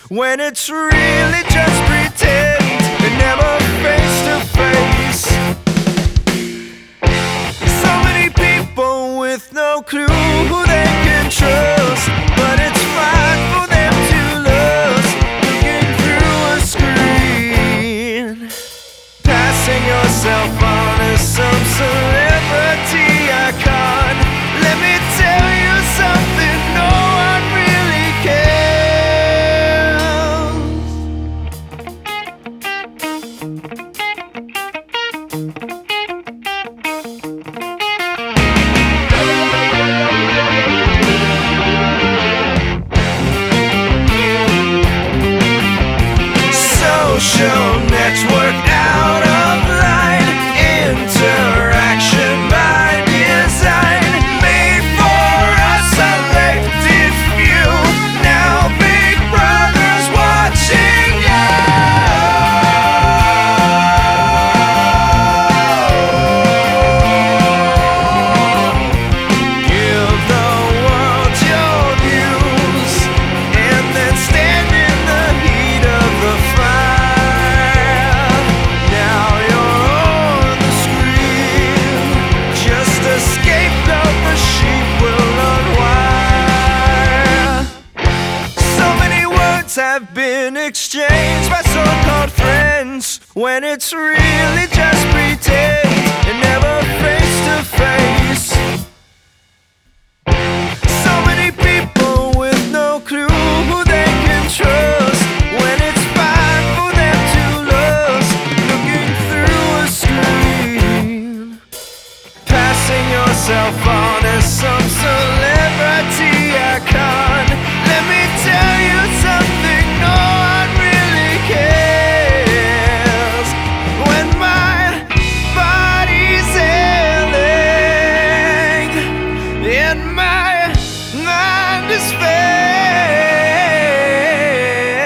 when it's really just pretend and never face to face. So many people with no clue who they can trust, but it's fine for them to lust, looking through a screen, passing yourself on as some celebrity icon. Let me tell you something, no one really social network out of line, interaction by design, made for a selected few. Now Big Brother's watching you. Give the world your views and then stand in the heat of the fire. Now you're on the screen, just a scapegoat the sheep will unwire. So many words have been exchanged by so-called friends, when it's really just pretend and never face to face. So many people with no clue who they can trust, when it's fine for them to lust, looking through a screen, passing yourself on as some celebrity icon. Let me tell you something, no one really cares when my body's ailing and my mind is failing.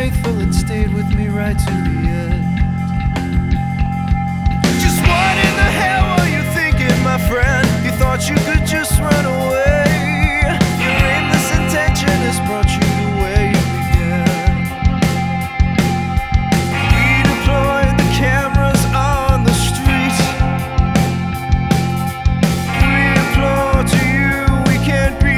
faithful and stayed with me right to the end. Just what in the hell were you thinking, my friend? You thought you could just run away. Your aimless intention has brought you to where you began. We deployed the cameras on the street. We implore to you, we can't be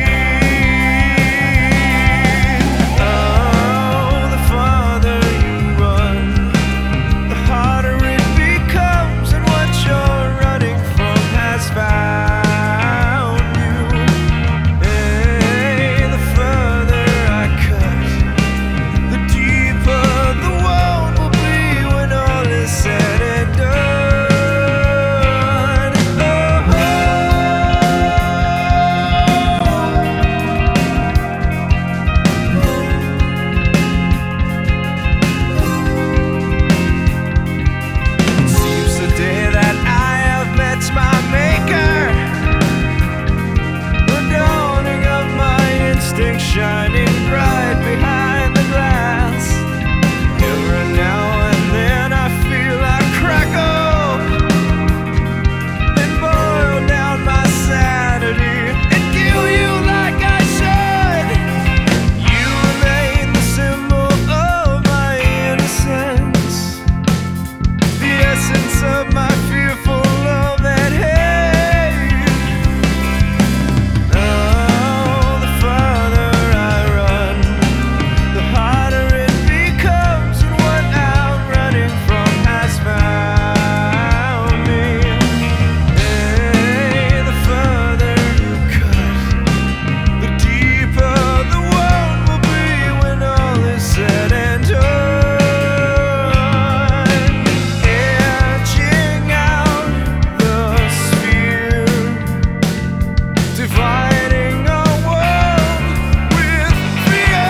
beat. Oh, the farther you run, the harder it becomes, and what you're running from has found you. Hey, the further I cut, the deeper the wound will be when all is said and done. It seems the day that I have met my maker, the dawning of my instinct shining bright behind the glass. Every now and then I feel like crackle and boil down my sanity and kill you like I should. You remain the symbol of my innocence, the essence of my fearful love and hate. Oh, the farther I run, the harder it becomes, and what I'm running from has found me. Hey, the further you cut, the deeper the wound will be when all is said and done. Edging out the sphere, dividing our world with fear.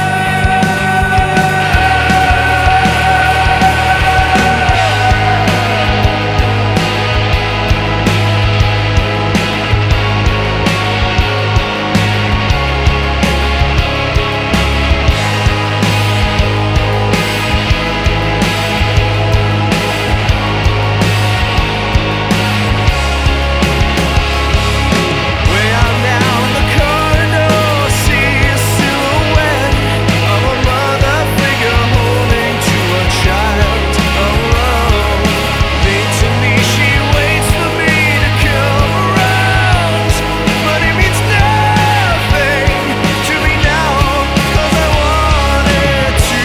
Way on down the corridor, see a silhouette of a mother figure holding to a child alone. Late to me, she waits for me to come around, but it means nothing to me now, 'cause I wanted to.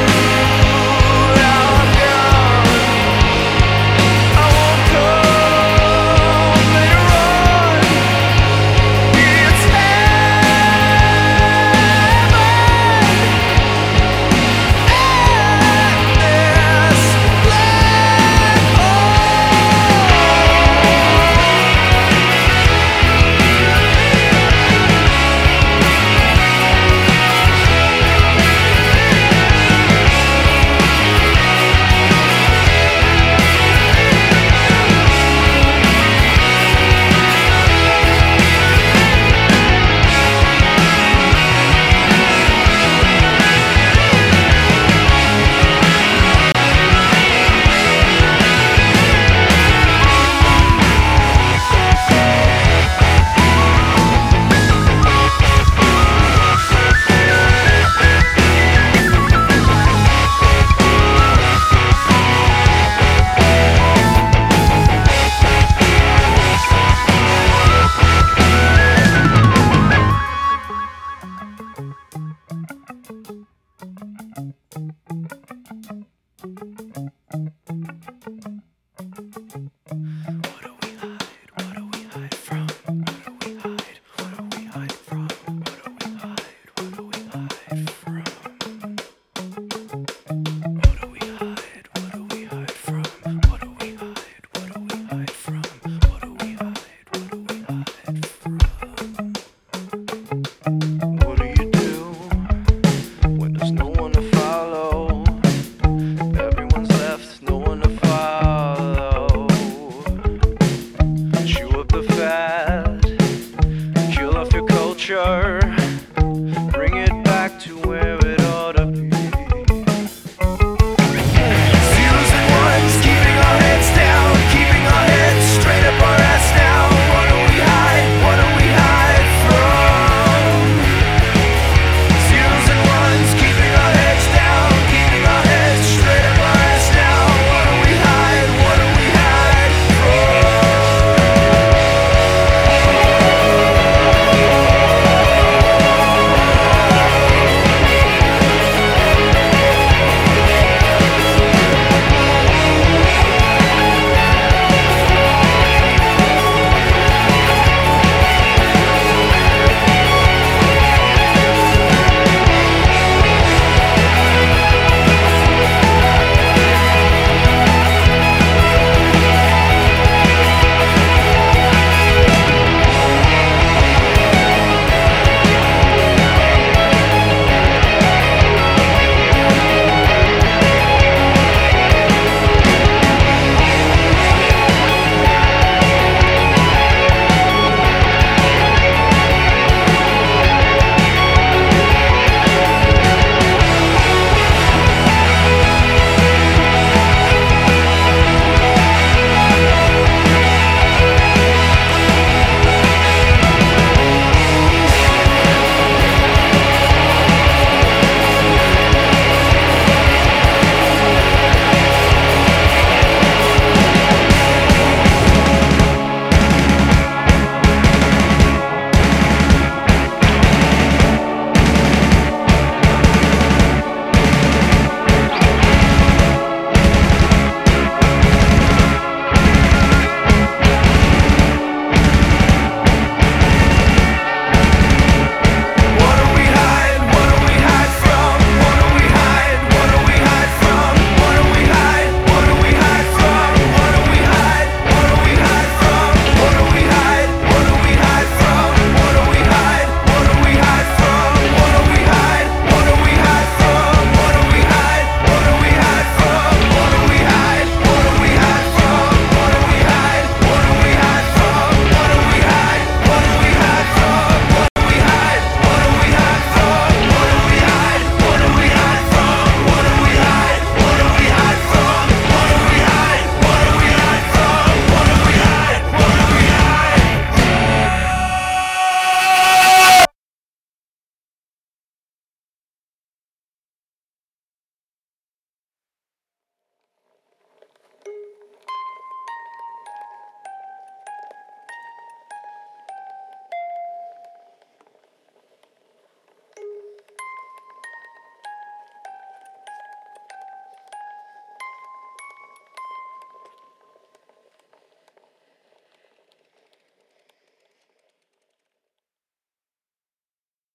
Now I'm gone. I won't come later on. It's culture, bring it back to where